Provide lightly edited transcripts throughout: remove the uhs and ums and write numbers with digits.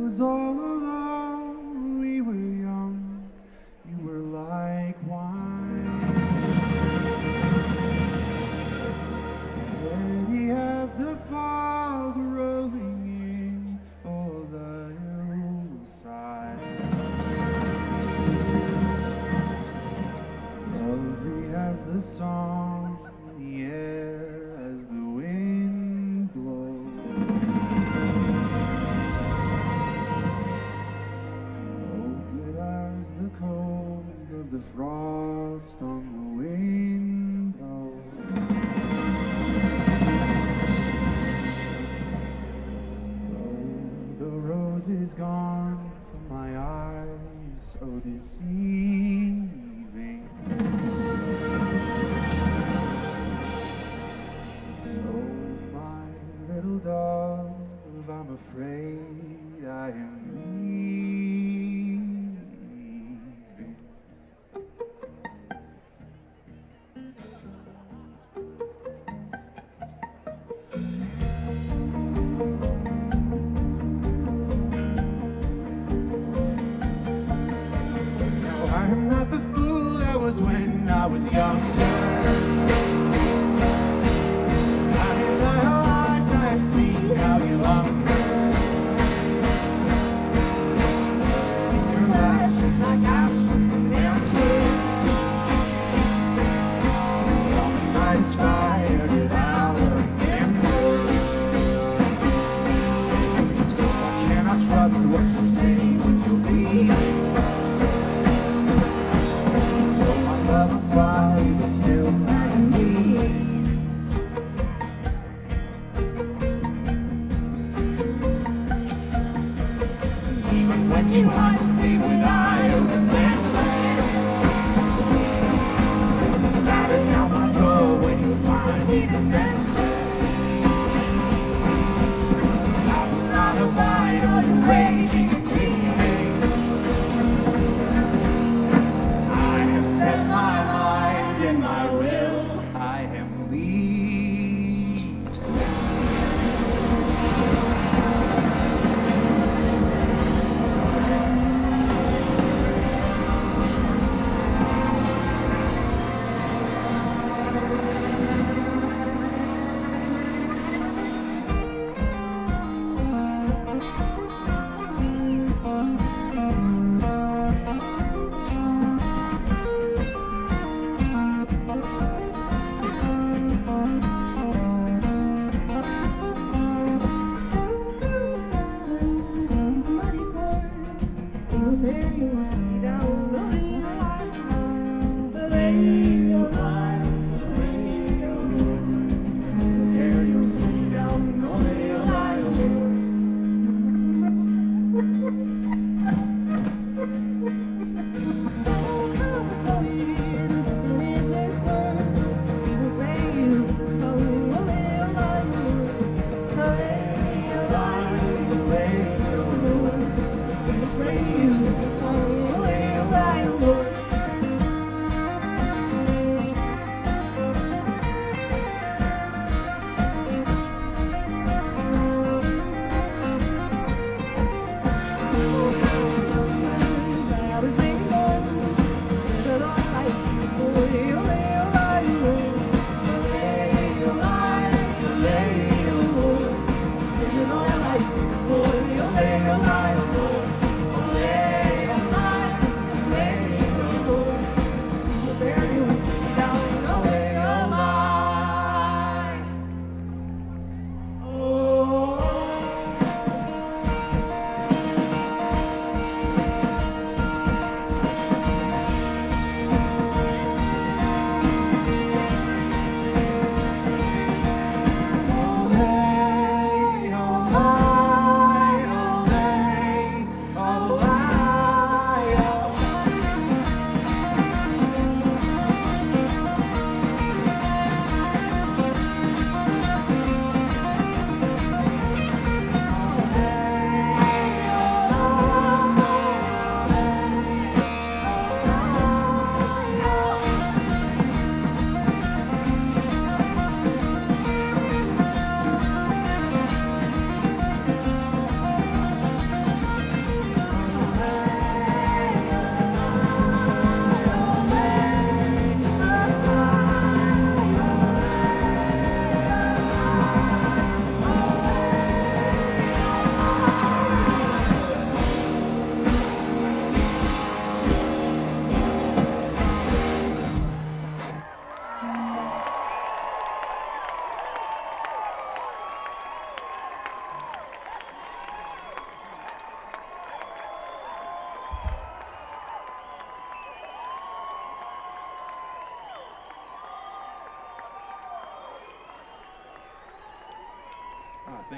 'cause all along we were young, you were like wine. Ready as the fog rolling in all the hillside. Lovely as the song in the air as the wind blows. Oh, good as the cold of the frost on the window. Oh, the rose is gone from my eyes, so deceiving. So, my little dove, I'm afraid I am leaving. No, I am not the fool I was when I was younger. How you hunger. Your ashes like ashes and embers. All night is fired at our tempers. I cannot trust what you say when you're leaving. So my love inside is still not me. When you hunt me with eye open necklace, batter down my door when you find me defenseless. I will not abide all your raging and grieving. I have set my mind and my will. I am leaving.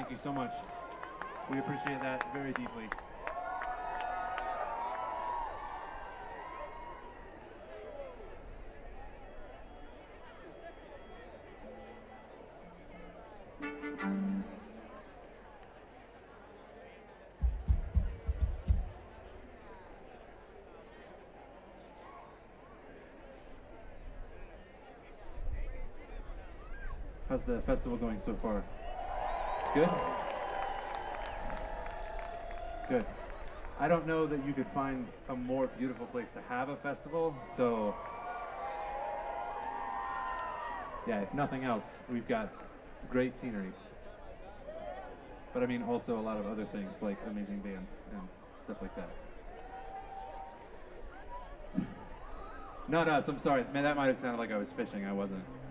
Thank you so much. We appreciate that very deeply. How's the festival going so far? Good? Good. I don't know that you could find a more beautiful place to have a festival, so yeah, if nothing else, we've got great scenery. But I mean also a lot of other things like amazing bands and stuff like that. Not us, I'm sorry. Man, that might have sounded like I was fishing. I wasn't.